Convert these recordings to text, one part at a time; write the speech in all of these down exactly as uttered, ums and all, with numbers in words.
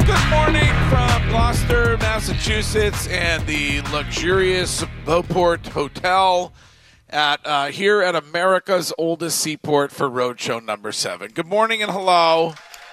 Good morning from Gloucester, Massachusetts, and the luxurious Beauport Hotel at uh, here at America's oldest seaport for Roadshow number seven. Good morning and hello.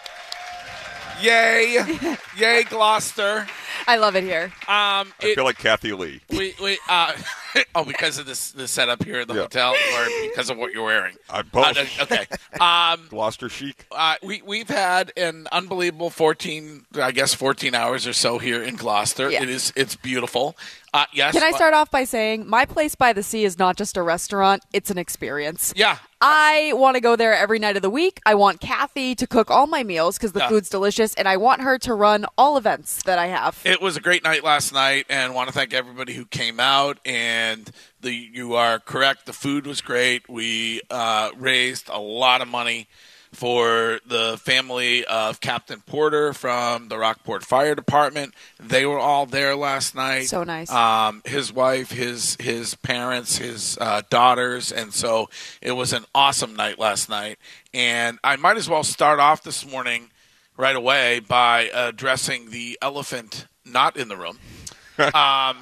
Yay. Yay, Gloucester. I love it here. Um, I it, feel like Kathy Lee. we, we, uh, oh, because of this the setup here at the Yeah. hotel, or because of what you're wearing? I both. Uh, okay. Um, Gloucester chic. Uh, we, we've had an unbelievable fourteen, I guess fourteen hours or so here in Gloucester. Yeah. It is, it's beautiful. Uh, yes. Can I uh, start off by saying my place by the sea is not just a restaurant, it's an experience. Yeah. I want to go there every night of the week. I want Kathy to cook all my meals because the Yeah. food's delicious, and I want her to run all events that I have. It was a great night last night, and want to thank everybody who came out. And the you are correct. The food was great. We uh, raised a lot of money for the family of Captain Porter from the Rockport Fire Department. They were all there last night. So nice. Um, his wife, his his parents, his uh, daughters, and so it was an awesome night last night. And I might as well start off this morning right away by addressing the elephant not in the room. um,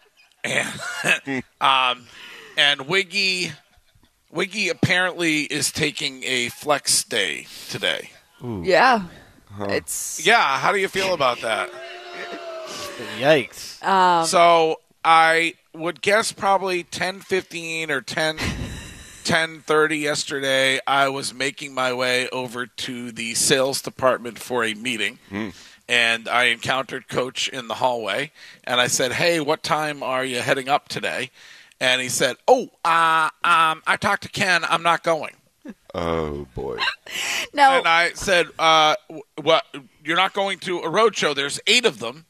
and um, and Wiggy. Wiggy apparently is taking a flex day today. Yeah. It's Yeah, how do you feel about that? Yikes. um, So I would guess probably ten fifteen or ten ten thirty yesterday, I was making my way over to the sales department for a meeting. And I encountered Coach in the hallway. And I said, hey, what time are you heading up today? And he said, oh, uh, um, I talked to Ken. I'm not going. Oh, boy. no. And I said, uh, "What? You're not going to a road show? There's eight of them,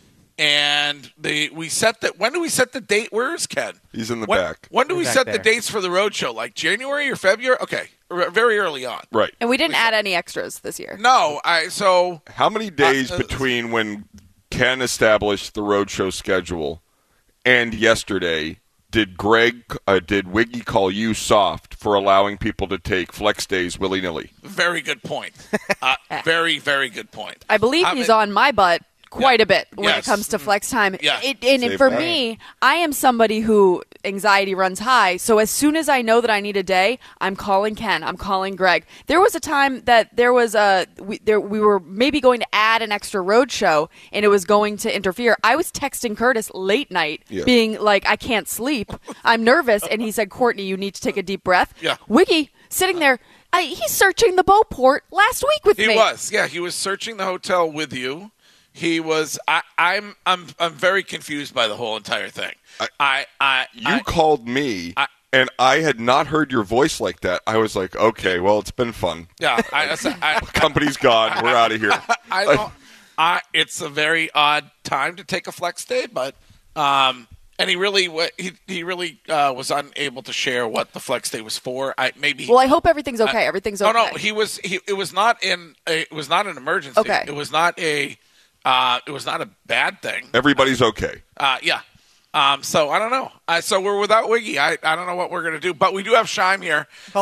and they we set that. When do we set the date? Where is Ken? He's in the when, back. When do we Back set the there. dates for the road show? Like January or February? Okay, r- very early on. Right. and we didn't add any extras this year. No, I so How many days Uh, uh, between when Ken established the roadshow schedule and yesterday did Greg, uh, did Wiggy call you soft for allowing people to take flex days willy-nilly? very good point. Uh, very very good point. I believe I he's mean- on my butt quite Yeah. a bit when Yes. it comes to flex time. Yeah. It, and Save for that. me, I am somebody who anxiety runs high. So as soon as I know that I need a day, I'm calling Ken. I'm calling Greg. There was a time that there was a we, there we were maybe going to add an extra road show, and it was going to interfere. I was texting Curtis late night, Yeah. being like, "I can't sleep. I'm nervous," and he said, "Courtney, you need to take a deep breath." Yeah. Wiggy sitting there. I, he's searching the Beauport last week with He me. was, yeah. He was searching the hotel with you. He was. I, I'm. I'm. I'm very confused by the whole entire thing. I. I. I You I- called me, I- and I had not heard your voice like that. I was like, okay, well, it's been fun. yeah. I, I, I, Company's gone. We're out of here. I don't. I. It's a very odd time to take a flex day, but um, and he really wa- he he really uh, was unable to share what the flex day was for. I maybe. Well, I hope everything's okay. Everything's okay. Oh no, he was. He it was not in. A, it was not an emergency. Okay. It was not a. Uh, it was not a bad thing. Everybody's okay. Uh, yeah. Um, so I don't know. Uh, so we're without Wiggy. I, I don't know what we're gonna do, but we do have Shime here.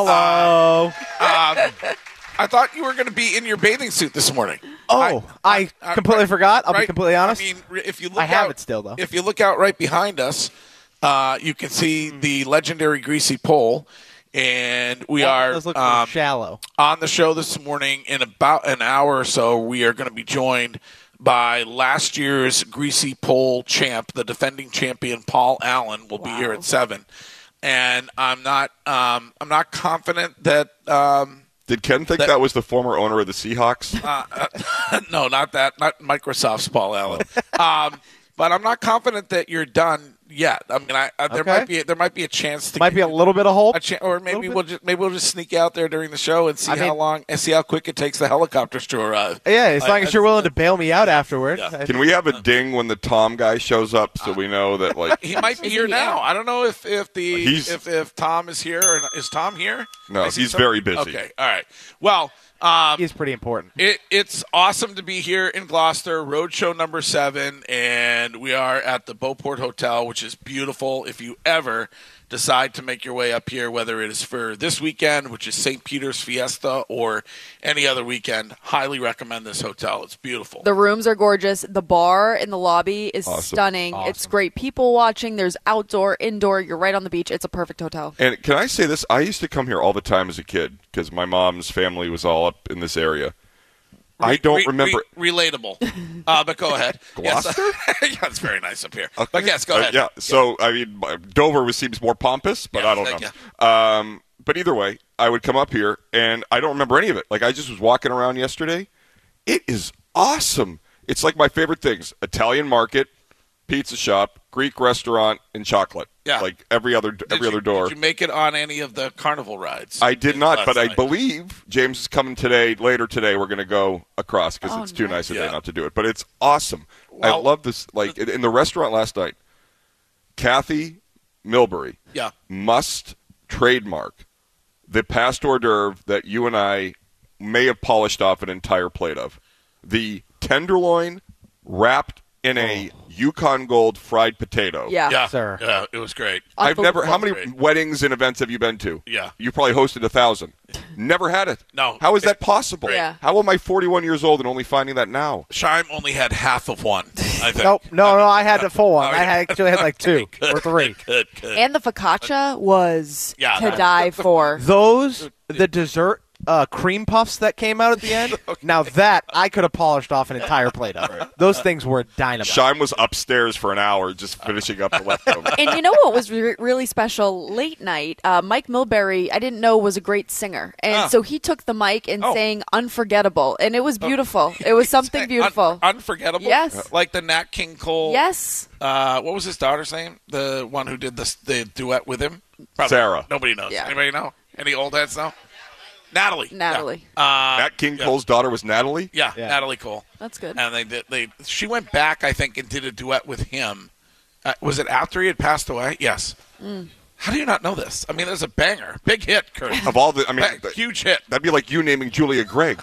Hello. Um, I thought you were going to be in your bathing suit this morning. oh, I, I- completely right- forgot. I'll right? be completely honest. I mean, r- if you look I have out, it still, though. If you look out right behind us, uh, you can see the legendary Greasy Pole, and we are Those look um, shallow. on the show this morning. In about an hour or so, we are going to be joined by last year's Greasy Pole champ, the defending champion Paul Allen, will be here at seven. And I'm not, um, I'm not confident that. Um, Did Ken think That- that, was the former owner of the Seahawks? Uh, no, not that. Not Microsoft's Paul Allen. Um, but I'm not confident that you're done yet. I mean, I, uh, there Okay. might be there might be a chance to Might be a little bit of hope. a cha- or maybe Little we'll just maybe we'll just sneak out there during the show and see I how mean- long and see how quick it takes the helicopters to arrive. Yeah, as I- long as I- you're willing to bail me out afterward. Yeah. I- Can we have a ding when the Tom guy shows up so we know that, like, He might be Is here he now. here? I don't know if if the He's- if, if Tom is here or not. Is Tom here? No, I see he's some- very busy. Okay, all right. Well, um, He's pretty important. It, it's awesome to be here in Gloucester, Roadshow number seven, and we are at the Beauport Hotel, which is beautiful. If you ever decide to make your way up here, whether it is for this weekend, which is Saint Peter's Fiesta, or any other weekend, highly recommend this hotel. It's beautiful. The rooms are gorgeous. The bar in the lobby is Awesome. stunning. Awesome. It's great people watching. There's outdoor, indoor. You're right on the beach. It's a perfect hotel. And can I say this? I used to come here all the time as a kid because my mom's family was all up in this area. I Re- don't re- remember. re- relatable. Uh, but go ahead. Gloucester? Yes. Yeah, it's very nice up here. Okay. But yes, go Uh, ahead. yeah. So I mean, Dover seems more pompous, but Yeah, I don't thank know. Um, but either way, I would come up here, and I don't remember any of it. Like I just was walking around yesterday. It is awesome. It's like my favorite things: Italian market, pizza shop, Greek restaurant, and chocolate. Yeah. Like every other Did every you- other door. Did you make it on any of the carnival rides? I did not, last but I night? believe James is coming today. Later today, we're going to go across because Oh, it's too nice nice. a Yeah. day not to do it. But it's awesome. I Well- love this. Like in in the restaurant last night, Kathy Milbury Yeah. must trademark the past hors d'oeuvre that you and I may have polished off an entire plate of. The tenderloin wrapped in a Yukon Gold fried potato. Yeah. Yeah. Sir. Yeah, it was great. I've never. How many Great. weddings and events have you been to? Yeah. You probably hosted a thousand. Never had it. No. How is that possible? Yeah. How am I forty-one years old and only finding that now? Shime only had half of one, I think. Nope. No, no, I had the full one. Oh, I had, actually had like two or three. Good, good. And the focaccia was Yeah, to that- die for. Those, the dessert uh, cream puffs that came out at the end, now that I could have polished off an entire plate of. Those things were dynamite. Shime was upstairs for an hour just finishing up the leftovers. And you know what was re- really special late night? Uh, Mike Milbury, I didn't know was a great singer. And Ah. so he took the mic and Oh. sang Unforgettable. And it was beautiful. It was something Un- beautiful. unforgettable? Yes. Like the Nat King Cole. Yes. Uh, what was his daughter's name? The one who did the, the duet with him? Probably. Sarah. Nobody knows. Yeah. Anybody know? Any old heads know? Natalie. Natalie. Yeah. Uh, Nat King yeah. Cole's daughter was Natalie. Yeah, Yeah. Natalie Cole. That's good. And they did. They she went back, I think, and did a duet with him. Uh, was it after he had passed away? Yes. Mm. How do you not know this? I mean, there's a banger, big hit, Kurt. Of all the, I mean, Ba- th- huge hit. that'd be like you naming Julia Gregg.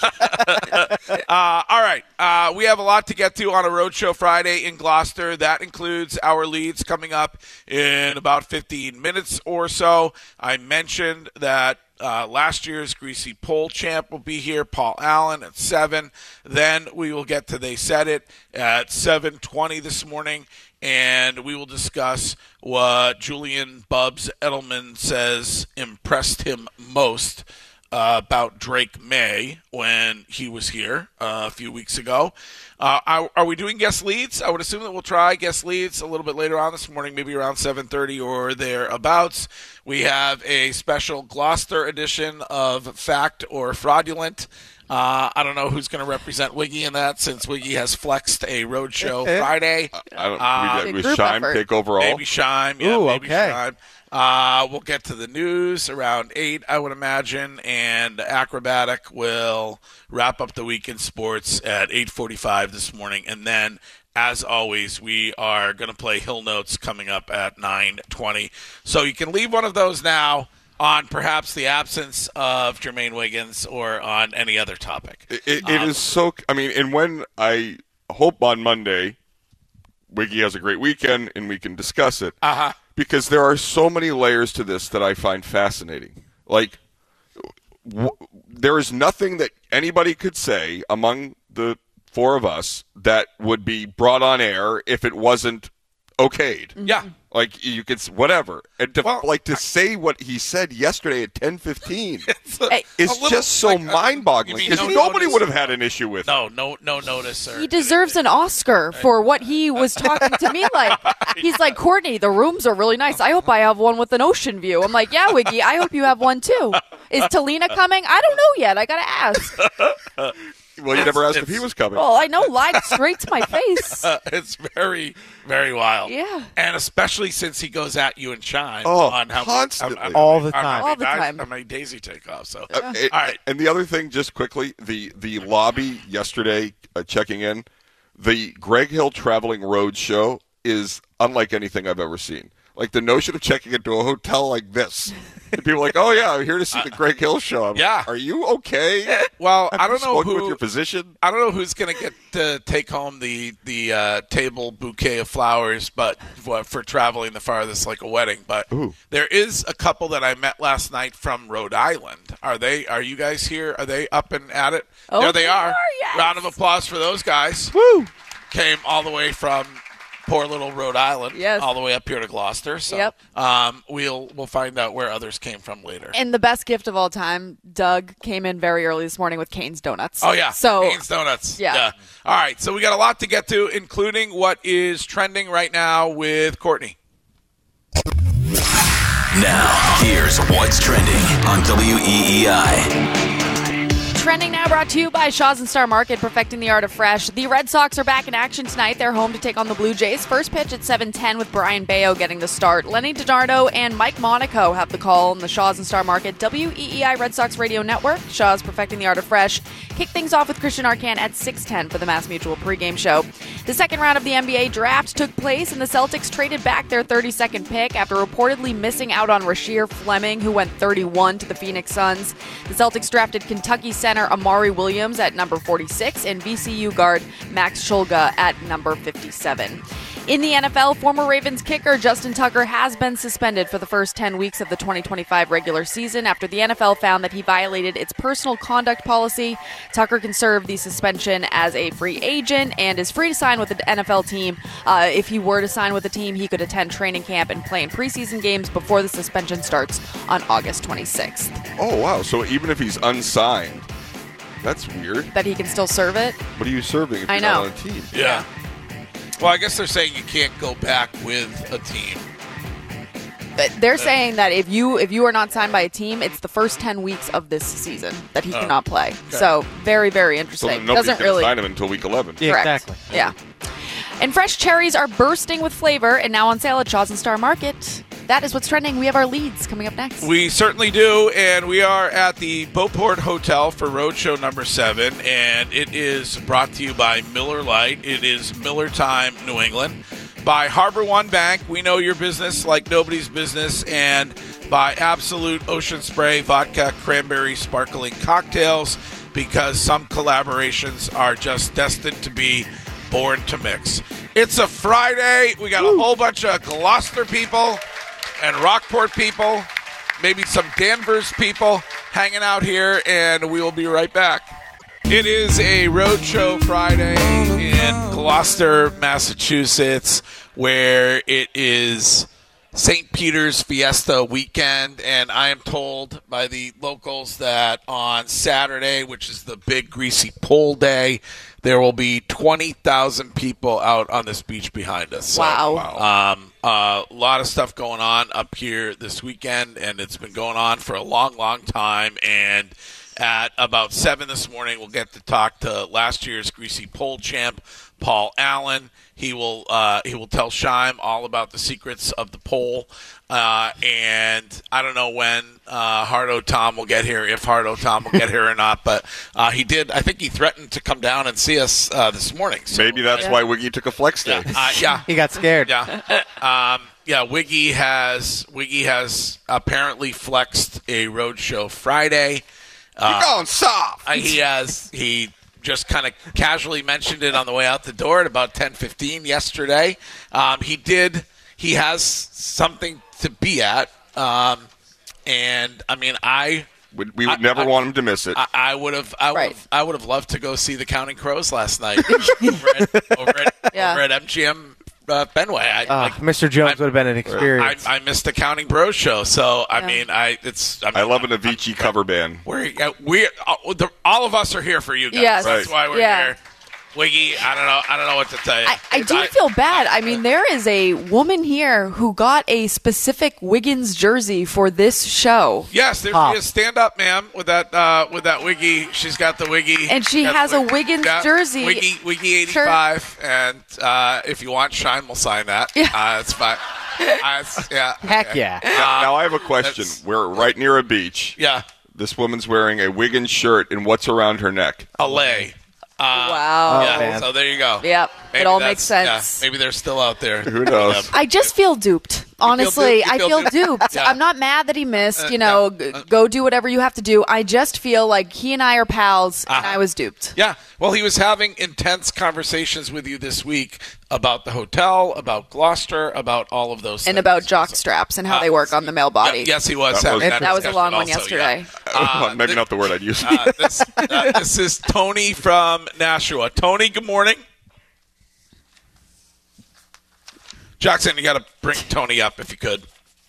Uh, all right. Uh, we have a lot to get to on a Roadshow Friday in Gloucester. That includes our leads coming up in about fifteen minutes or so. I mentioned that uh, last year's Greasy Pole champ will be here, Paul Allen, at seven. Then we will get to They Said It at seven twenty this morning, and we will discuss what Julian Bubbs Edelman says impressed him most uh, about Drake May when he was here uh, a few weeks ago. Uh, are, are we doing guest leads? I would assume that we'll try guest leads a little bit later on this morning, maybe around seven thirty or thereabouts. We have a special Gloucester edition of Fact or Fraudulent. Uh, I don't know who's going to represent Wiggy in that, since Wiggy has flexed a Roadshow Friday. I don't. Uh, we, Big was group Shime effort. take over all? Maybe Shime. Yeah, Ooh, maybe okay. Shime. Uh, we'll get to the news around eight, I would imagine, and Acrobatic will wrap up the week in sports at eight forty-five this morning. And then, as always, we are going to play Hill Notes coming up at nine twenty. So you can leave one of those now on perhaps the absence of Jermaine Wiggins or on any other topic. It, it, it is so. I mean, and when I hope on Monday, Wiggy has a great weekend and we can discuss it. Uh-huh. Because there are so many layers to this that I find fascinating. Like, w- there is nothing that anybody could say among the four of us that would be brought on air if it wasn't okayed. Yeah. Like, you could, s- whatever. And to, Well, like, to say what he said yesterday at ten fifteen It's, a- Hey. is a little- just so like, uh, mind-boggling. you mean Because no nobody notice? would have had an issue with it. No, no, no notice. Or He deserves an Oscar for what he was talking to me like. He's like, Courtney, the rooms are really nice. I hope I have one with an ocean view. I'm like, yeah, Wiggy, I hope you have one too. Is Talina coming? I don't know yet. I got to ask. Well, you never asked if it's- he was coming. Well, I know, lied straight to my face. It's very, very wild. Yeah. And especially since he goes at you and Shine Oh, on how constantly. how- how- All the how- time. how All the many time. How many days he take off. So, Uh, it- all right. And the other thing, just quickly, the the lobby yesterday, uh, checking in, the Greg Hill Traveling Road Show is unlike anything I've ever seen. like the notion of checking into a hotel like this. And people are like, oh, yeah, I'm here to see the Greg Hill show. I'm Yeah. like, are you okay? Well, Have I you don't know spoken who with your physician. I don't know who's going to get to take home the the uh, table bouquet of flowers, but for, for traveling the farthest like a wedding. But Ooh. there is a couple that I met last night from Rhode Island. Are they? Are you guys here? Are they up and at it? Oh, there they, they are. are, yes. Round of applause for those guys. Woo! Came all the way from poor little Rhode Island, Yes. all the way up here to Gloucester. So Yep. um, we'll we'll find out where others came from later. And the best gift of all time, Doug came in very early this morning with Cane's Donuts. Oh, yeah. So Cane's Donuts. Yeah. All right. So we got a lot to get to, including what is trending right now with Courtney. Now, here's what's trending on W E E I. Trending now brought to you by Shaw's and Star Market, perfecting the art of fresh. The Red Sox are back in action tonight. They're home to take on the Blue Jays. First pitch at seven ten with Brian Bayo getting the start. Lenny DiNardo and Mike Monaco have the call on the Shaw's and Star Market W E E I Red Sox Radio Network. Shaw's perfecting the art of fresh. Kick things off with Christian Arcand at six ten for the Mass Mutual pregame show. The second round of the N B A draft took place, and the Celtics traded back their thirty-second pick after reportedly missing out on Rasheer Fleming, who went thirty-one to the Phoenix Suns. The Celtics drafted Kentucky center Amari Williams at number forty-six and V C U guard Max Shulga at number fifty-seven. In the N F L, former Ravens kicker Justin Tucker has been suspended for the first ten weeks of the twenty twenty-five regular season after the N F L found that he violated its personal conduct policy. Tucker can serve the suspension as a free agent and is free to sign with the N F L team. Uh, if he were to sign with the team, he could attend training camp and play in preseason games before the suspension starts on August twenty-sixth. Oh, wow. So even if he's unsigned, that's weird. That he can still serve it? What are you serving if I you're know. not on a team? Yeah. Well, I guess they're saying you can't go back with a team. But they're saying that if you if you are not signed by a team, it's the first ten weeks of this season that he Oh. cannot play. So very, very So interesting. then nobody's Doesn't going to really sign him until week eleven. Yeah, correct. exactly. Yeah. And fresh cherries are bursting with flavor and now on sale at Shaw's and Star Market. That is what's trending. We have our leads coming up next. We certainly do, and we are at the Beauport Hotel for Roadshow number seven, and it is brought to you by Miller Lite. It is Miller Time, New England. By Harbor One Bank, we know your business like nobody's business, and by Absolute Ocean Spray Vodka Cranberry Sparkling Cocktails, because some collaborations are just destined to be born to mix. It's a Friday. We got a whole bunch of Gloucester people and Rockport people, maybe some Danvers people hanging out here, and we will be right back. It is a Roadshow Friday in Gloucester, Massachusetts, where it is Saint Peter's Fiesta weekend, and I am told by the locals that on Saturday, which is the big greasy pole day, there will be twenty thousand people out on this beach behind us. So, Wow. Um, a lot of stuff going on up here this weekend, and it's been going on for a long, long time, and at about seven this morning, we'll get to talk to last year's greasy pole champ, Paul Allen. He will uh, he will tell Shime all about the secrets of the pole, uh, and I don't know when uh, Hardo Tom will get here, if Hardo Tom will get here or not. But uh, he did. I think he threatened to come down and see us uh, this morning. So, Maybe that's Yeah. why Wiggy took a flex day. yeah, uh, yeah. He got scared. Yeah, um, yeah. Wiggy has Wiggy has apparently flexed a roadshow Friday. You're going soft. Uh, he has he just kind of casually mentioned it on the way out the door at about ten fifteen yesterday. Um, he did. He has something to be at, um, and I mean, I. We, we would I- never I- want him to miss it. I, I would have, I would, Right. have, I would have loved to go see the Counting Crows last night over at, over at, Yeah. over at M G M uh, Fenway. I, Ah, like, Mister Jones I- would have been an I, experience. I missed the Counting Bros show, so I Yeah. mean, I it's. I, mean, I love an I'm- Avicii I'm- cover band. We're uh, we uh, the, all of us are here for you guys. Yes. That's Right. why we're Yeah. here. Wiggy, I don't know. I don't know what to tell you. I, I do feel bad. I mean, there is a woman here who got a specific Wiggins jersey for this show. Yes, there Pop. she is. Stand up, ma'am, with that uh, with that Wiggy. She's got the Wiggy, And she got has the a Wig- Wiggins yeah, jersey Wiggy, Wiggy eighty-five, and uh, if you want, Shine will sign that. Yeah. uh, it's fine. Uh, it's, yeah, Heck okay. yeah. Now, now I have a question. that's- We're right near a beach. Yeah, This woman's wearing a Wiggins shirt, and what's around her neck? a lay. Uh, Wow. yeah, man. so there you go. Yep, it Maybe all that's- makes sense. Yeah, maybe they're still out there. Who knows? I just feel duped. Honestly, You feel I duped? feel You feel duped. Yeah. I'm not mad that he missed. You know, Uh, g- uh, go do whatever you have to do. I just feel like he and I are pals, and Uh-huh. I was duped. Yeah. Well, he was having intense conversations with you this week about the hotel, about Gloucester, about all of those And things. about jock straps and how Uh, they work on the male body. Yeah, yes, he was. That having was- That was a discussion long one also, yesterday. yeah. Maybe th- not the word I'd use. Uh, this, uh, this is Tony from Nashua. Tony, good morning. Jackson, you got to bring Tony up if you could.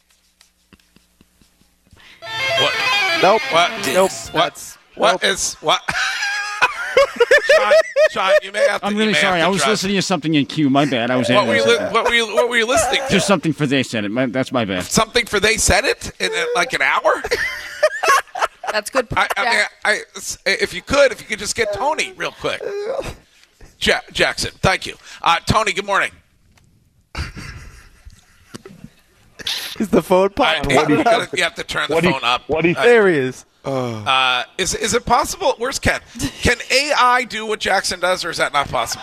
What? Nope. What? Nope. What? That's, What nope. is what? Sean, Sean, you may have to. I'm you really may sorry. have to I was drive. listening to something in Q. My bad. I was What were you? analyzing Li- that. what were you? What were you listening to? Just something for they said it. My, that's my bad. Something for they said it in uh, like an hour. That's good. I, I mean, Jack. I, if you could, if you could just get Tony real quick. Ja- Jackson, thank you. Uh, Tony, good morning. Is the phone I, popping? you, gotta, you have to turn the What do phone you- up. what do you Uh, There he is. Uh, is is it possible? Where's Ken? Can A I do what Jackson does, or is that not possible?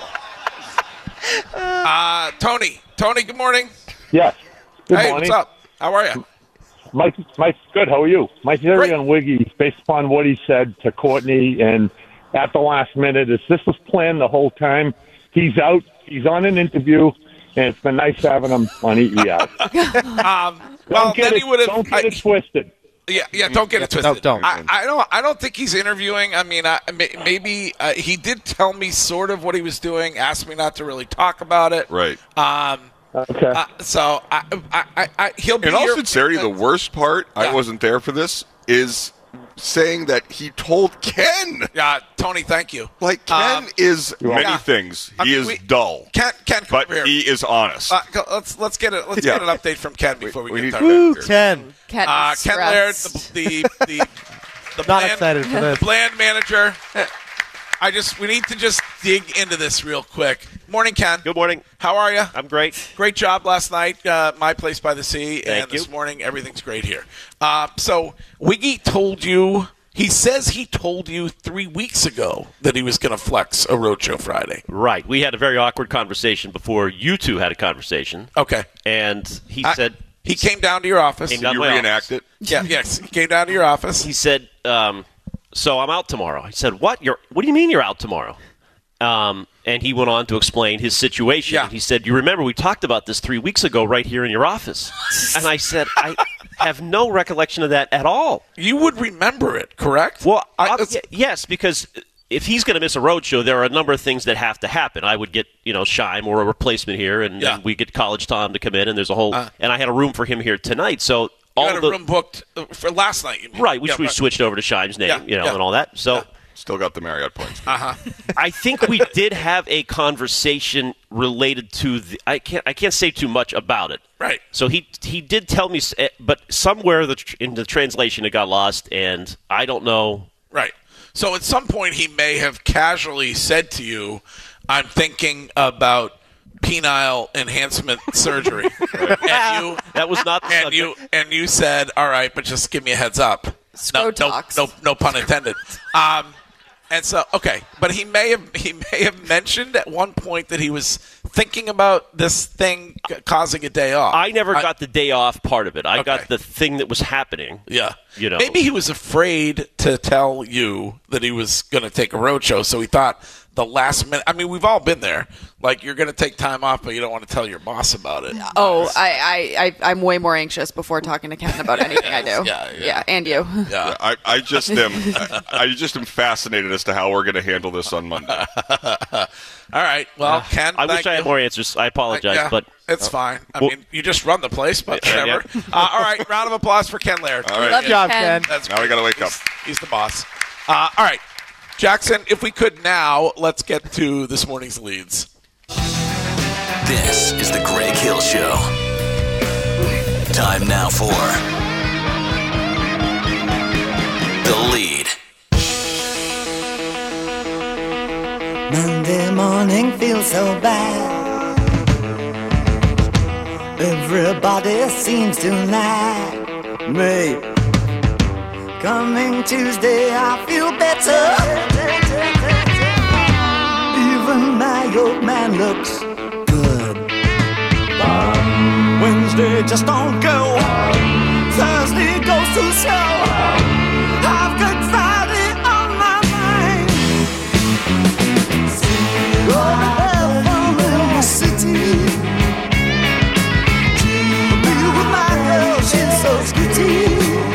Uh, Tony, Tony, good morning. Yes. Good hey, morning. what's up? How are you? Mike, Mike, good. How are you? My theory Great. on Wiggy is based upon what he said to Courtney and at the last minute is this was planned the whole time. He's out. He's on an interview, and it's been nice having him on E E I. Um, well, don't get then it, he would have. don't get it twisted. Yeah, yeah. Don't get it No, twisted. don't. I, I don't. I don't think he's interviewing. I mean, I, may- maybe uh, he did tell me sort of what he was doing. Asked me not to really talk about it. Right. Um. Okay. Uh, so I, I, I, I, he'll be In all here- sincerity, the worst part, Yeah. I wasn't there for this, is saying that he told Ken. Yeah, Tony. Thank you. Like, Ken Um, is many Yeah. things. I He mean, is we- dull, Ken, Ken, come but over here. he is honest. Uh, go- let's let's get it. Let's Yeah. get an update from Ken before we, We get need- started. Woo, Ken. Ken, Uh, is Ken Laird, stressed. the the the, the Not bland, excited for this. bland manager. I just we need to just dig into this real quick. Morning, Ken. Good morning. How are you? I'm great. Great job last night, uh, My Place by the Sea, and Thank this you. morning everything's great here. Uh, so Wiggy told you. He says he told you three weeks ago that he was going to flex a Roadshow Friday. Right. We had a very awkward conversation before you two had a conversation. Okay. And he I- said, he came down to your office. Came Did down you my reenact office. it? Yeah, yes, he came down to your office. he said, um, so I'm out tomorrow. I said, what? You're, what do you mean you're out tomorrow? Um, and he went on to explain his situation. Yeah. He said, you remember we talked about this three weeks ago right here in your office. And I said, I have no recollection of that at all. You would remember it, correct? Well, I- uh, it's- y- yes, because if he's going to miss a road show, there are a number of things that have to happen. I would get, you know, Shime or a replacement here, and Yeah. then we get College Tom to come in, and there's a whole. Uh. and I had a room for him here tonight, so you all had a the room booked uh, for last night. You mean. right, which Yeah, we right. switched over to Shime's name, Yeah, you know, yeah. and all that. So. Still got the Marriott points. I think we did have a conversation related to the. I can't. I can't say too much about it. Right. So he he did tell me, s- eh, but somewhere the, tr- in the translation it got lost, and I don't know. Right. So at some point he may have casually said to you, "I'm thinking about penile enhancement surgery," and you That was not. The and subject. you and you said, "All right, but just give me a heads up." No, no, Scrotox. no, no pun intended. Um, and so, okay, but he may have he may have mentioned at one point that he was thinking about this thing c- causing a day off. I never got the day off part of it. I Okay. got the thing that was happening. Yeah. You know. Maybe he was afraid to tell you that he was going to take a road show, so he thought the last minute. I mean, we've all been there. Like, you're going to take time off, but you don't want to tell your boss about it. Oh, I, I, I, I'm way more anxious before talking to Ken about anything I do. Yeah, yeah. and you. Yeah. I, I just am. I, I just am fascinated as to how we're going to handle this on Monday. All right. Well, Ken, I wish thank I had you. more answers. I apologize, Yeah, but it's fine. I well- mean, you just run the place, but Yeah, whatever. Uh, all right. Round of applause for Ken Laird. All right. Love Good job, Ken. Ken. That's Now we great. got to wake up. He's, he's the boss. Uh, all right. Jackson, if we could now, let's get to this morning's leads. This is the Greg Hill Show. Time now for the lead. Monday morning feels so bad. Everybody seems to like me. Coming Tuesday, I feel better. Even my old man looks good. Wednesday Friday just don't go. Thursday goes too slow. I've got Friday on my mind. Going there from the city to be with my girl, she's so sweetie.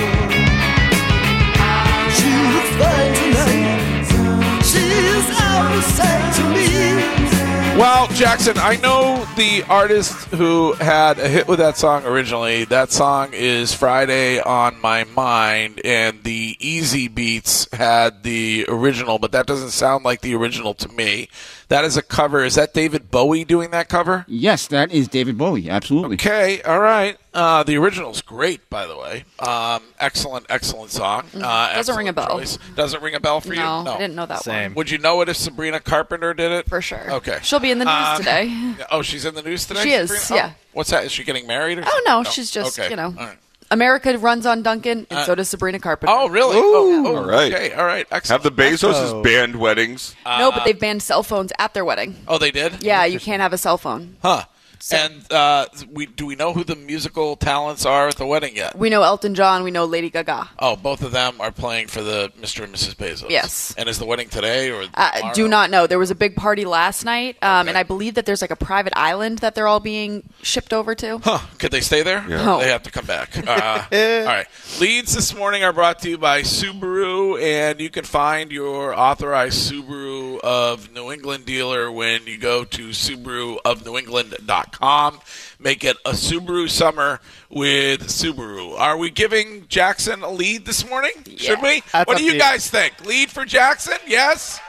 She looks fine tonight. She's out to say to me. Well, Jackson, I know the artist who had a hit with that song originally. That song is Friday on My Mind, and the Easy Beats had the original, but that doesn't sound like the original to me. That is a cover. Is that David Bowie doing that cover? Yes, that is David Bowie. Absolutely. Okay, all right. Uh, the original's great, by the way. Um, excellent, excellent song. Uh, Doesn't ring a bell. choice. Doesn't ring a bell for you? No, I didn't know that Same. one. Would you know it if Sabrina Carpenter did it? For sure. Okay. She'll be in the news Um, today. Oh, she's in the news today? She is, Sabrina? yeah. Oh, what's that? Is she getting married or Oh, something? no, she's just, Okay. you know. All right. America runs on Duncan, and Uh, so does Sabrina Carpenter. Oh, really? Oh, oh, All right. Okay, all right. Have Excellent. the Bezoses Oh. banned weddings? No, but they've banned cell phones at their wedding. Oh, they did? Yeah, you can't have a cell phone. Huh. And uh, we do we know who the musical talents are at the wedding yet? We know Elton John. We know Lady Gaga. Oh, both of them are playing for the Mister and Missus Bezos. Yes. And is the wedding today or Uh, tomorrow? do not know. There was a big party last night, um, Okay. and I believe that there's like a private island that they're all being shipped over to. Huh. Could they stay there? Yeah. No. They have to come back. Uh, all right. Leads this morning are brought to you by Subaru, and you can find your authorized Subaru of New England dealer when you go to Subaru of New England dot com. Make it a Subaru summer with Subaru. Are we giving Jackson a lead this morning? Should we? That's what up do you to you. guys think? Lead for Jackson? Yes?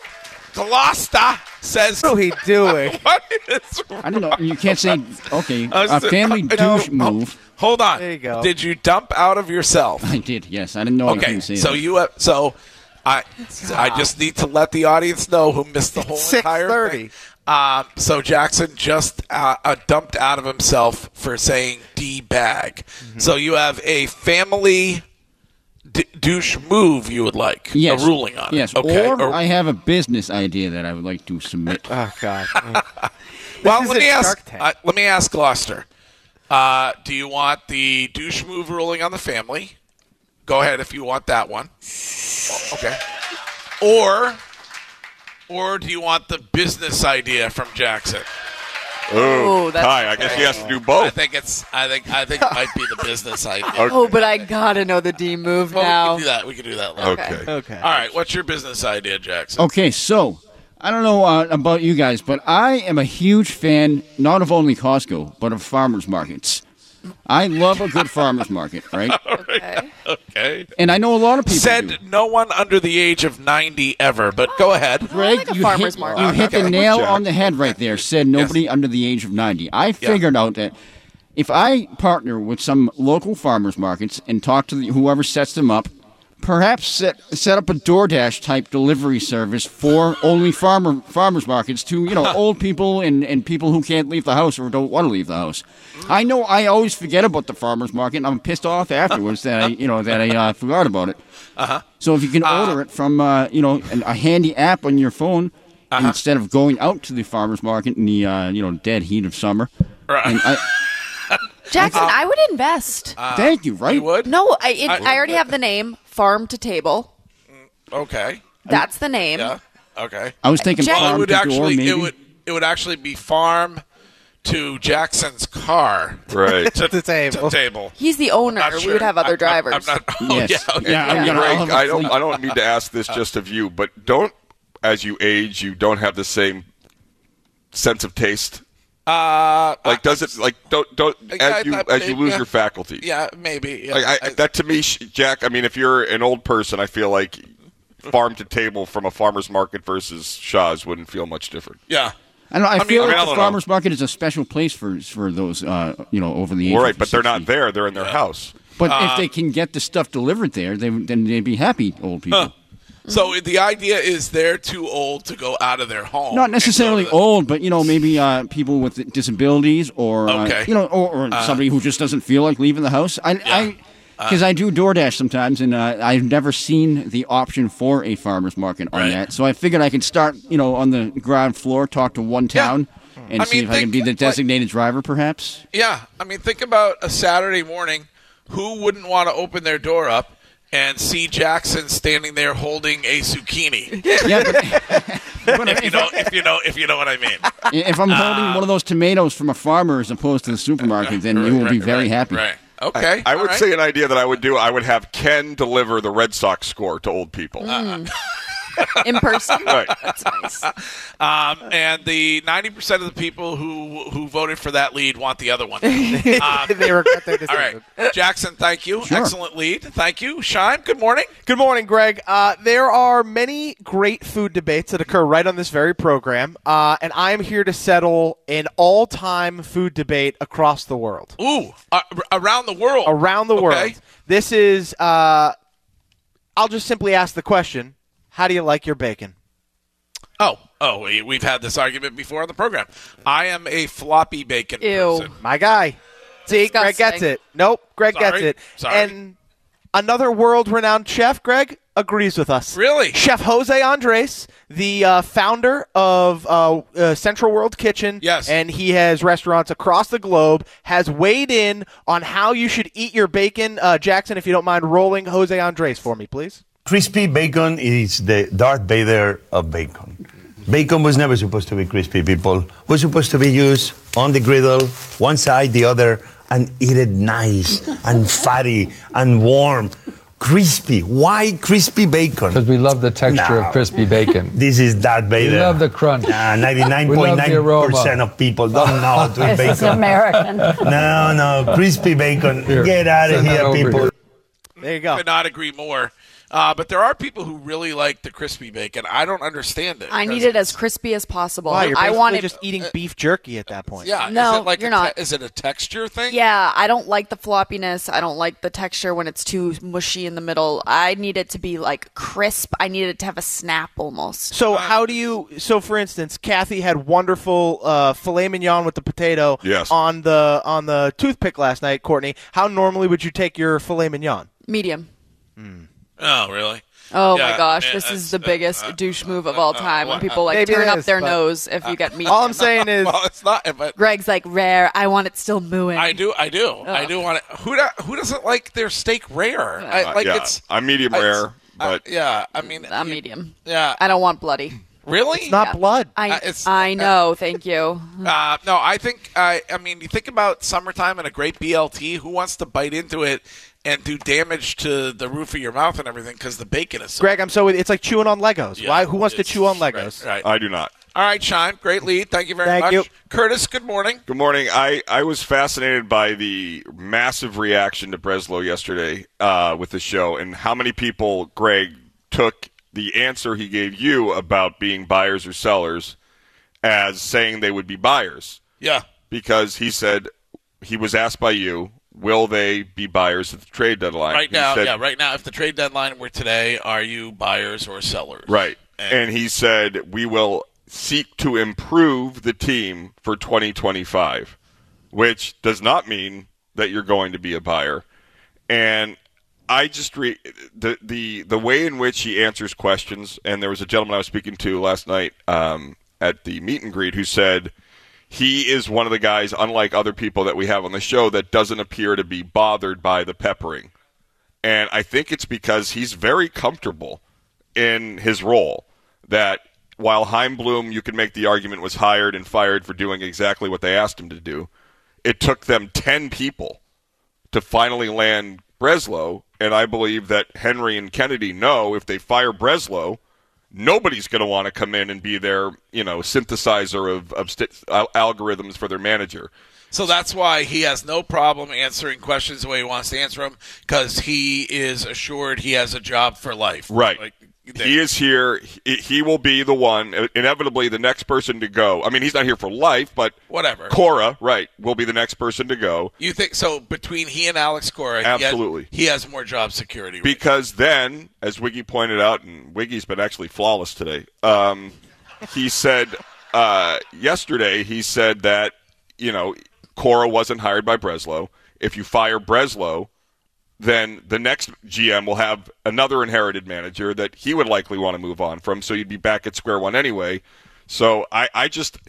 Glosta says... What are we doing? What is I don't know. You can't say, okay, I was- a family no, douche no. move. Hold on. There you go. Did you dump out of yourself? I did, yes. I didn't know I Okay, couldn't say so that. you have, so I I just need to let the audience know who missed the whole entire six thirty. thing. Um, so Jackson just uh, uh, dumped out of himself for saying D bag. Mm-hmm. So you have a family d- douche move you would like Yes. a ruling on. Yes, it. Okay. or I have a business idea that I would like to submit. Oh, God. well, is let a me ask. Shark Tank. Uh, let me ask Gloucester. Uh, do you want the douche move ruling on the family? Go ahead if you want that one. Okay. Or, or do you want the business idea from Jackson? Oh, that's Hi, I guess he has to do I both. think it's. I think. I think it might be the business idea. Oh, but I gotta know the D move Well, now. we can do that. We can do that later. Okay. Okay. All right. What's your business idea, Jackson? Okay, so I don't know uh, about you guys, but I am a huge fan not of only Costco, but of farmers markets. I love a good farmers market, right? Okay. Okay. And I know a lot of people Said do. no one under the age of ninety ever. But go ahead. Greg, like a you farmer's hit, market. you hit the Okay. nail Jack. on the head right there. Said nobody under the age of ninety. I figured out that if I partner with some local farmers markets and talk to the, whoever sets them up, perhaps set set up a DoorDash type delivery service for only farmer farmers markets to you know old people and, and people who can't leave the house or don't want to leave the house. I know I always forget about the farmers market, and I'm pissed off afterwards that I you know that I uh, forgot about it. Uh-huh. So if you can order it from uh, you know an, a handy app on your phone Uh-huh. instead of going out to the farmers market in the uh, you know dead heat of summer. Right. And I, Jackson, I would invest. thank you. Right. You would? no, I, it, I- I already have the name Farm to Table. Okay. That's the name. Yeah. Okay. I was thinking Jack- Well, it farm would to door, actually. maybe. It would. It would actually be farm to Jackson's car. Right. To, To table. To table. He's the owner. Not We sure. would have other I- I- drivers. I'm not, oh, Yes. yeah, okay. Yeah, I'm Yeah. gonna- I'll Greg, have a I don't. fleet. I don't need to ask this just of you, but don't, as you age, you don't have the same sense of taste. Uh, Like, does it? Like, don't don't I- as I you thought as you maybe, lose yeah. your faculties. yeah, maybe. Yeah. Like, I, I- that to me, sh- Jack. I mean, if you're an old person, I feel like farm to table from a farmer's market versus Shaw's wouldn't feel much different. yeah. I, don't know, I, mean- feel I mean, like I the don't know. farmers market is a special place for for those uh, you know over the age. All right, of but they're not sixty. there. They're in their house. But Uh, if they can get the stuff delivered there, they, then they'd be happy, old people. Huh. So the idea is they're too old to go out of their home. Not and necessarily go to the- old, but you know, maybe uh, people with disabilities, or uh, Okay. you know, or, or somebody who just doesn't feel like leaving the house. I, I, because I do DoorDash sometimes, and uh, I've never seen the option for a farmers market on Right. that. So I figured I could start, you know, on the ground floor, talk to one Yeah. town, and I see mean, if I can think, be the like- designated driver, perhaps. Yeah, I mean, think about a Saturday morning. Who wouldn't want to open their door up and see Jackson standing there holding a zucchini? Yeah, but, if you know, if you know, if you know what I mean. if I'm holding one of those tomatoes from a farmer as opposed to the supermarket, then you will be very right, happy. Right. Okay. I, I all would right. say an idea that I would do. I would have Ken deliver the Red Sox score to old people. Mm. In person. Right. That's nice. Um, and the ninety percent of the people who who voted for that lead want the other one. Um, they regret their all right, decision. Jackson, thank you. Sure. Excellent lead. Thank you. Shime, good morning. Good morning, Greg. Uh, there are many great food debates that occur right on this very program, uh, and I am here to settle an all-time food debate across the world. Ooh, uh, around the world. Around the Okay. world. This is, uh, I'll just simply ask the question, how do you like your bacon? Oh, oh, we, we've had this argument before on the program. I am a floppy bacon Ew. person. My guy. See, Greg Disgusting. gets it. Nope, Greg Sorry. gets it. Sorry. And another world-renowned chef, Greg, agrees with us. Really? Chef Jose Andres, the uh, founder of uh, uh, Central World Kitchen, Yes. and he has restaurants across the globe, has weighed in on how you should eat your bacon. Uh, Jackson, if you don't mind rolling Jose Andres for me, please. Crispy bacon is the Darth Vader of bacon. Bacon was never supposed to be crispy, people. It was supposed to be used on the griddle, one side, the other, and eat it nice and fatty and warm. Crispy. Why crispy bacon? Because we love the texture No. of crispy bacon. This is Darth Vader. We love the crunch. Nah, ninety-nine We point love the nine percent aroma. of people don't know how to eat This is bacon. American. No, no, crispy bacon. Here, Get out of send that here, over people. here. There you go. Could not agree more. Uh, but there are people who really like the crispy bacon. I don't understand it. I need it as crispy as possible. Wow, you're I basically want it. just eating beef jerky at that point. Yeah. No, is it like you're a not. Te- is it a texture thing? Yeah, I don't like the floppiness. I don't like the texture when it's too mushy in the middle. I need it to be like crisp. I need it to have a snap almost. So how do you? So for instance, Kathy had wonderful uh, filet mignon with the potato Yes. on the on the toothpick last night. Courtney, how normally would you take your filet mignon? Medium. Oh, really? Oh Yeah, my gosh, yeah, this that's- is the biggest uh, douche move of all time when uh, people like Maybe it turn up is, their but- nose if you get medium. All I'm saying is, Well, it's not. But Greg's like rare. I want it still mooing. I do. I do. I do want it. Who do, who doesn't like their steak rare? I, Uh, like yeah, it's. I'm medium it's- rare, uh, but yeah, I mean, I'm you- medium. Yeah, I don't want bloody. really? it's not Yeah. blood. I Uh, it's- I know. Thank you. Uh, no, I think. I. I mean, you think about summertime and a great B L T. Who wants to bite into it and do damage to the roof of your mouth and everything because the bacon is so. Greg, I'm so it's like chewing on Legos. Yeah, Why? Who wants to it's- chew on Legos? Right. right. I do not. All right, Shime. Great lead. Thank you very Thank much. you. Curtis, good morning. Good morning. I, I was fascinated by the massive reaction to Breslow yesterday uh, with the show and how many people, Greg, took the answer he gave you about being buyers or sellers as saying they would be buyers. Yeah. Because he said, he was asked by you, will they be buyers at the trade deadline? Right He now, said- yeah. Right now, if the trade deadline were today, are you buyers or sellers? Right. And- And he said, we will seek to improve the team for twenty twenty-five, which does not mean that you're going to be a buyer. And I just re- the the the way in which he answers questions, and there was a gentleman I was speaking to last night um, at the meet and greet who said he is one of the guys, unlike other people that we have on the show, that doesn't appear to be bothered by the peppering. And I think it's because he's very comfortable in his role. That while Heimblum, you can make the argument, was hired and fired for doing exactly what they asked him to do, it took them ten people to finally land Breslow. And I believe that Henry and Kennedy know if they fire Breslow, nobody's going to want to come in and be their, you know, synthesizer of, of st- al- algorithms for their manager. So that's why he has no problem answering questions the way he wants to answer them, because he is assured he has a job for life. Right. Like, he is here. He, he will be the one, inevitably the next person to go. I mean, he's not here for life, but whatever. Cora, right, will be the next person to go. You think so? Between he and Alex Cora, Absolutely. he has, he has more job security. Because then, as Wiggy pointed out, and Wiggy's been actually flawless today, um, he said uh, yesterday, he said that, you know, Cora wasn't hired by Breslow. If you fire Breslow, then the next G M will have another inherited manager that he would likely want to move on from, so you'd be back at square one anyway. So I, I just,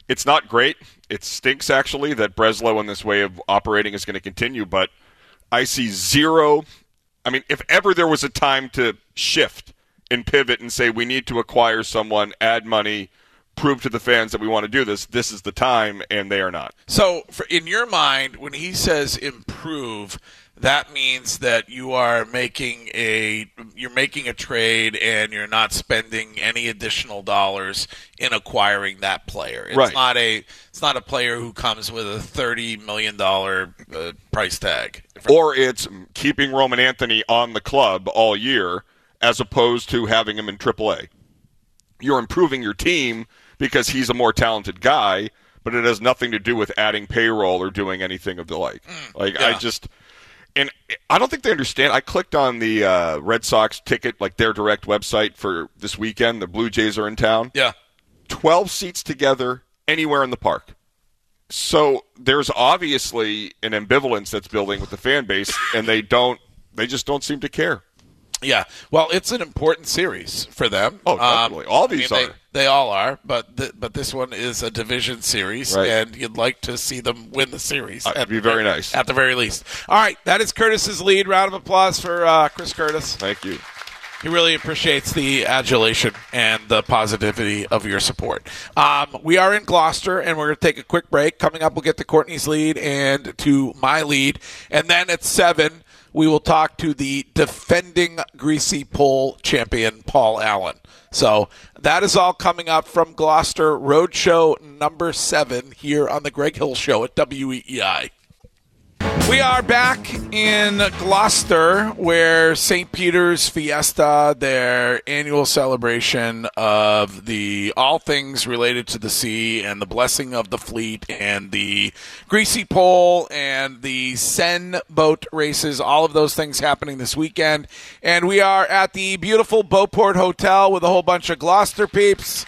It's not great. It stinks, actually, that Breslow and this way of operating is going to continue, but I see zero. I mean, if ever there was a time to shift and pivot and say we need to acquire someone, add money, prove to the fans that we want to do this, this is the time, and they are not. So, for, in your mind, when he says improve, that means that you are making a you're making a trade and you're not spending any additional dollars in acquiring that player. It's right. not a it's not a player who comes with a thirty million dollars uh, price tag. Or it's keeping Roman Anthony on the club all year as opposed to having him in triple A. You're improving your team because he's a more talented guy, but it has nothing to do with adding payroll or doing anything of the like. Mm, like yeah. I just And I don't think they understand. I clicked on the uh, Red Sox ticket, like their direct website for this weekend. The Blue Jays are in town. Yeah. twelve seats together anywhere in the park. So there's obviously an ambivalence that's building with the fan base, and they don't. They just don't seem to care. Yeah. Well, it's an important series for them. Oh, definitely. Um, all these I mean, are. They, they all are, but th- but this one is a division series, right. and you'd like to see them win the series. That'd be very nice. At the very least. All right, that is Curtis's lead. Round of applause for uh, Chris Curtis. Thank you. He really appreciates the adulation and the positivity of your support. Um, we are in Gloucester, and we're going to take a quick break. Coming up, we'll get to Courtney's lead and to my lead. And then at seven, we will talk to the defending Greasy Pole champion, Paul Allen. So that is all coming up from Gloucester Roadshow number seven here on the Greg Hill Show at W E E I. We are back in Gloucester, where Saint Peter's Fiesta, their annual celebration of the all things related to the sea and the blessing of the fleet and the Greasy Pole and the Seine boat races, all of those things happening this weekend. And we are at the beautiful Beauport Hotel with a whole bunch of Gloucester peeps.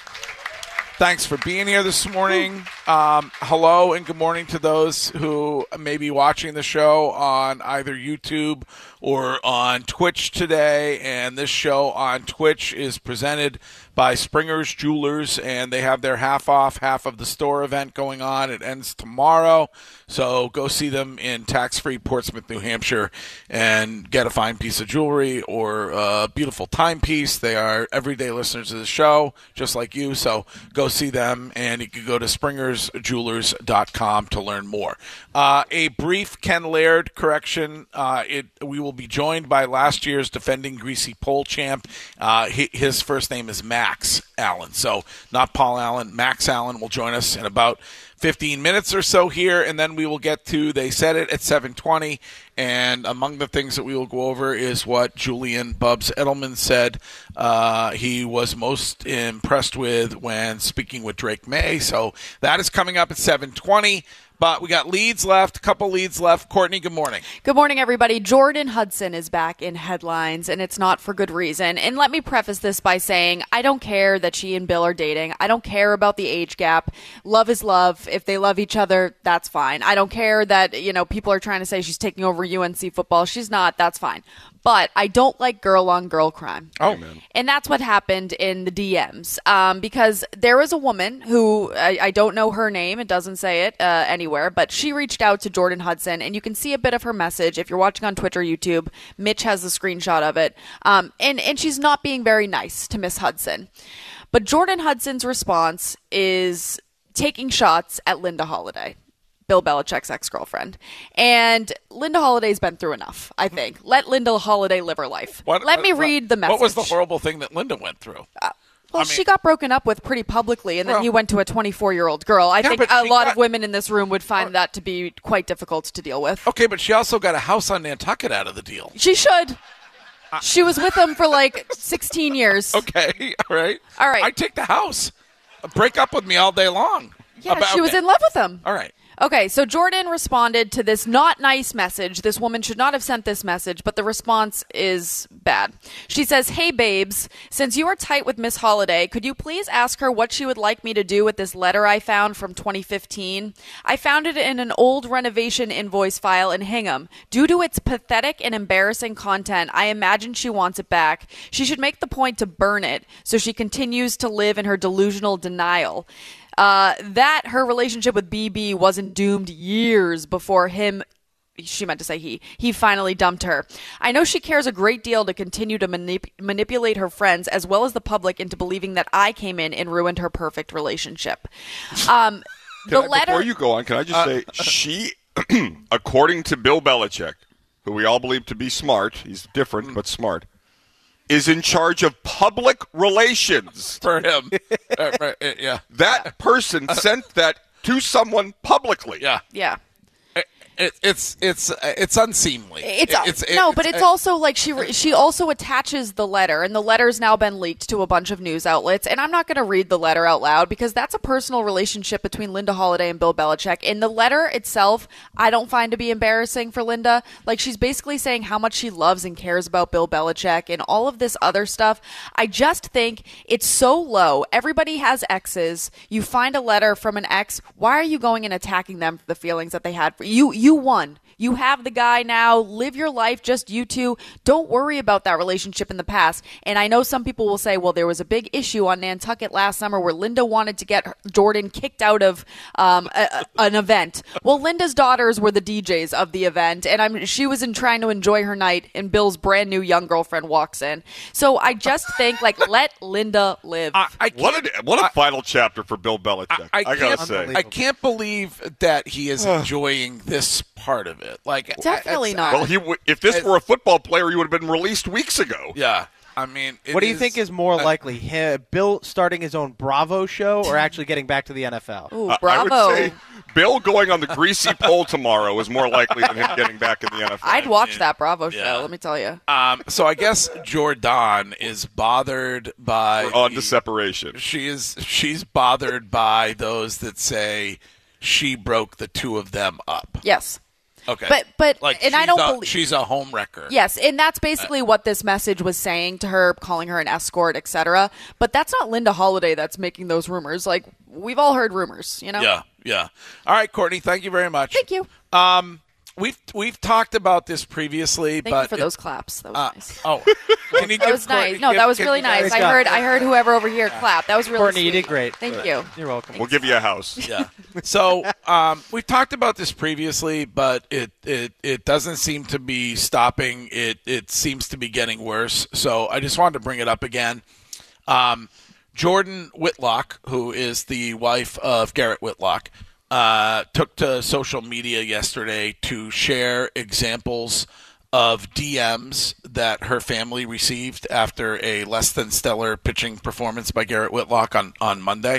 Thanks for being here this morning. Um, hello and good morning to those who may be watching the show on either YouTube or on Twitch today. And this show on Twitch is presented by Springer's Jewelers, and they have their half off, half of the store event going on. It ends tomorrow, so go see them in tax-free Portsmouth, New Hampshire, and get a fine piece of jewelry or a beautiful timepiece. They are everyday listeners of the show, just like you, so go see them, and you can go to springers jewelers dot com to learn more. Uh, a brief Ken Laird correction. Uh, it we will be joined by last year's defending Greasy Pole champ. Uh, he, his first name is Max Allen, so not Paul Allen. Max Allen will join us in about fifteen minutes or so here, and then we will get to They Said It at seven twenty, and among the things that we will go over is what Julian Bubs Edelman said uh, he was most impressed with when speaking with Drake May, so that is coming up at seven twenty. But we got leads left, a couple leads left. Courtney, good morning. Good morning, everybody. Jordan Hudson is back in headlines, and it's not for good reason. And let me preface this by saying I don't care that she and Bill are dating. I don't care about the age gap. Love is love. If they love each other, that's fine. I don't care that, you know, people are trying to say she's taking over U N C football. She's not. That's fine. But I don't like girl-on-girl crime. Oh, man. And that's what happened in the D Ms. Um, because there was a woman who, I, I don't know her name, it doesn't say it uh, anywhere, but she reached out to Jordan Hudson, and you can see a bit of her message. If you're watching on Twitch or YouTube, Mitch has a screenshot of it. Um, and, and she's not being very nice to Miss Hudson. But Jordan Hudson's response is taking shots at Linda Holiday, Bill Belichick's ex-girlfriend. And Linda Holiday's been through enough, I think. Let Linda Holiday live her life. What, Let me what, read the message. What was the horrible thing that Linda went through? Uh, well, I mean, she got broken up with pretty publicly, and then well, he went to a twenty-four-year-old girl. I yeah, think but a she lot got, of women in this room would find uh, that to be quite difficult to deal with. Okay, but she also got a house on Nantucket out of the deal. She should. Uh, she was with him for like sixteen years. Okay, all right. All right. I take the house. Break up with me all day long. Yeah, About, she was okay. in love with him. All right. Okay, so Jordan responded to this not nice message. This woman should not have sent this message, but the response is bad. She says, "Hey, babes, since you are tight with Miss Holiday, could you please ask her what she would like me to do with this letter I found from twenty fifteen? I found it in an old renovation invoice file in Hingham. Due to its pathetic and embarrassing content, I imagine she wants it back. She should make the point to burn it so she continues to live in her delusional denial. uh, that her relationship with B B wasn't doomed years before him. She meant to say he. He finally dumped her. I know she cares a great deal to continue to manip- manipulate her friends as well as the public into believing that I came in and ruined her perfect relationship. Um, the I, letter. Before you go on, can I just uh, say she, according to Bill Belichick, who we all believe to be smart, he's different but smart, is in charge of public relations for him. uh, right, uh, yeah, that person sent that to someone publicly. Yeah, yeah. It, it's it's it's unseemly. It's, it, it's no, it, but it's also like she re- she also attaches the letter, and the letter's now been leaked to a bunch of news outlets. And I'm not going to read the letter out loud because that's a personal relationship between Linda Holiday and Bill Belichick. In the letter itself, I don't find to be embarrassing for Linda. Like she's basically saying how much she loves and cares about Bill Belichick and all of this other stuff. I just think it's so low. Everybody has exes. You find a letter from an ex. Why are you going and attacking them for the feelings that they had for you? You You won. You have the guy now. Live your life, just you two. Don't worry about that relationship in the past. And I know some people will say, well, there was a big issue on Nantucket last summer where Linda wanted to get Jordan kicked out of um, a, a, an event. Well, Linda's daughters were the D Js of the event, and I'm she was in trying to enjoy her night, and Bill's brand new young girlfriend walks in. So I just think, like, let Linda live. I, I what a, what a I, final chapter for Bill Belichick, I, I, I gotta say. I can't believe that he is enjoying this part of it. Like definitely not. Well, he w- if this were a football player, he would have been released weeks ago. Yeah, I mean, what do you is, think is more uh, likely, him, Bill starting his own Bravo show, or actually getting back to the N F L? Ooh, uh, Bravo! I would say Bill going on the greasy pole tomorrow is more likely than him getting back in the N F L. I'd watch that Bravo show. Yeah. Let me tell you. Um, so I guess Jordan is bothered by We're on to separation. She is. She's bothered by those that say she broke the two of them up. Yes. Okay. But but like and I don't a, believe she's a home wrecker. Yes, and that's basically what this message was saying to her, calling her an escort, et cetera. But that's not Linda Holiday that's making those rumors. Like we've all heard rumors, you know. Yeah, yeah. All right, Courtney, thank you very much. Thank you. Um, we've we've talked about this previously, Thank but you for it, those claps. That was uh, nice. Oh, can you that give was Courtney, nice. No, give, that was give really you guys- nice. I heard I heard whoever over here clap. That was really Courtney, sweet. you did great. Thank you. You're welcome. We'll give you a house. Yeah. So um, we've talked about this previously, but it, it, it doesn't seem to be stopping. It it seems to be getting worse. So I just wanted to bring it up again. Um, Jordan Whitlock, who is the wife of Garrett Whitlock, uh, took to social media yesterday to share examples of D Ms that her family received after a less than stellar pitching performance by Garrett Whitlock on, on Monday.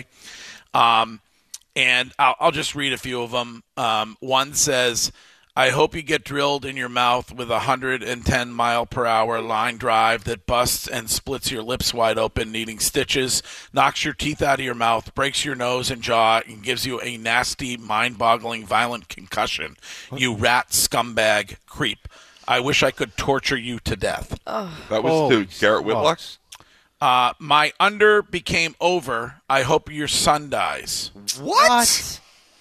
Um, and I'll, I'll just read a few of them. Um, one says, I hope you get drilled in your mouth with a one hundred ten mile per hour line drive that busts and splits your lips wide open, needing stitches, knocks your teeth out of your mouth, breaks your nose and jaw, and gives you a nasty, mind-boggling, violent concussion. You rat scumbag creep. I wish I could torture you to death. Oh. That was oh, to Garrett Whitlock? Uh, my under became over. I hope your son dies. What? What?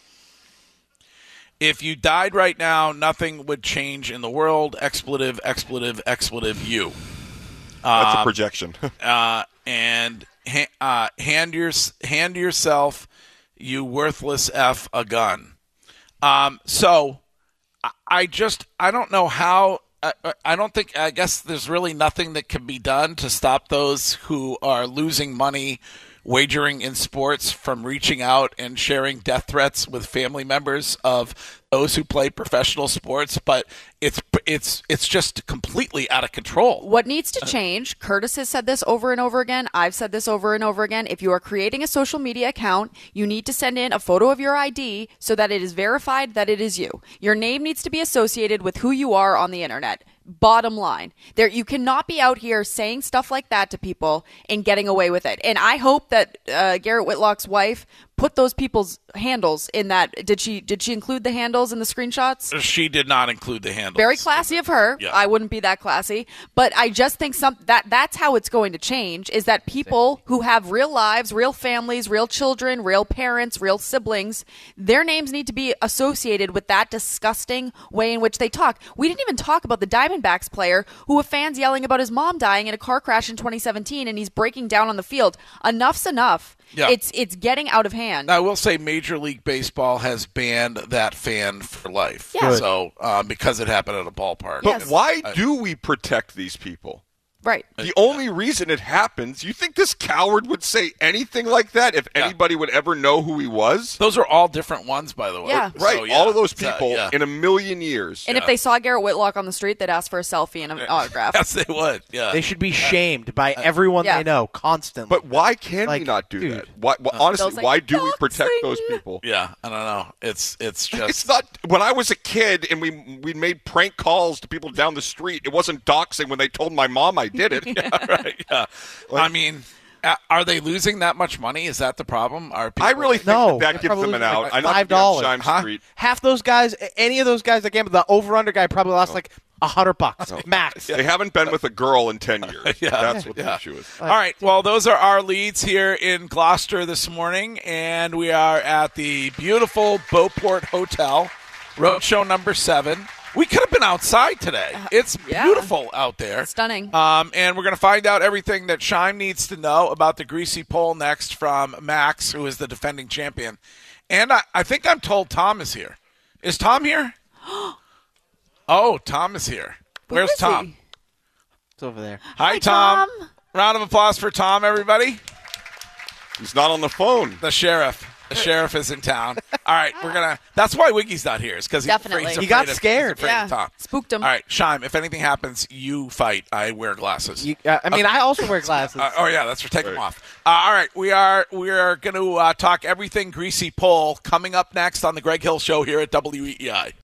If you died right now, nothing would change in the world. Expletive, expletive, expletive, you. That's um, a projection. uh, and ha- uh, hand, your, hand yourself, you worthless F, a gun. Um, so I, I just, I don't know how. I, I don't think, I guess there's really nothing that can be done to stop those who are losing money wagering in sports from reaching out and sharing death threats with family members of those who play professional sports, but it's it's it's just completely out of control. What needs to change, Curtis has said this over and over again, I've said this over and over again, if you are creating a social media account, you need to send in a photo of your I D so that it is verified that it is you. Your name needs to be associated with who you are on the internet. Bottom line, there you cannot be out here saying stuff like that to people and getting away with it. And I hope that uh, Garrett Whitlock's wife put those people's handles in that. Did she? Did she include the handles in the screenshots? She did not include the handles. Very classy of her. Yeah. I wouldn't be that classy, but I just think some that that's how it's going to change. Is that people who have real lives, real families, real children, real parents, real siblings, their names need to be associated with that disgusting way in which they talk. We didn't even talk about the Diamondbacks player who have fans yelling about his mom dying in a car crash in twenty seventeen, and he's breaking down on the field. Enough's enough. Yeah. It's it's getting out of hand. Now, I will say Major League Baseball has banned that fan for life. Yeah. Good. So uh, because it happened at a ballpark. But Yes. why I- do we protect these people? Right. The only reason it happens, you think this coward would say anything like that if Yeah. anybody would ever know who he was? Those are all different ones, by the way. Yeah. Right, So, yeah. all of those So, people yeah. in a million years. And if they saw Garrett Whitlock on the street, they'd ask for a selfie and an autograph. Yes, they would. Yeah. They should be shamed by everyone Yeah. they know constantly. But why can Like, we not do dude. that? Why, why- honestly, Those, like, why do we protect doxing. those people? Yeah, I don't know. It's it's just It's not. When I was a kid and we we made prank calls to people down the street, it wasn't doxing when they told my mom I did it. yeah, right. Yeah. I mean, uh, are they losing that much money? Is that the problem? Are people I really think No, that, that gives probably them an like out. I know five dollars. Shime Huh? Street. half those guys, any of those guys that gamble, the over-under guy probably lost like a hundred bucks max. They haven't been with a girl in ten years. Yeah. That's what the Yeah. issue is. All right. Well, those are our leads here in Gloucester this morning, and we are at the beautiful Beauport Hotel, Roadshow number seven. We could have been outside today. It's yeah. beautiful out there. Stunning. Um, and we're going to find out everything that Shime needs to know about the Greasy Pole next from Max, who is the defending champion. And I, I think I'm told Tom is here. Is Tom here? Oh, Tom is here. Where Where's is Tom? he? It's over there. Hi, Hi, Tom. Tom. Round of applause for Tom, everybody. He's not on the phone. The sheriff. The sheriff is in town. All right, we're gonna. That's why Wiggy's not here. Is because he's Definitely. afraid, he's He got afraid of- scared. He's afraid Yeah. of Tom. Spooked him. All right, Shime. If anything happens, you fight. I wear glasses. You, uh, I mean, I also wear glasses. Uh, oh yeah, that's for take them off. Uh, all right, we are we are going to uh, talk everything Greasy Pole coming up next on the Greg Hill Show here at W E E I.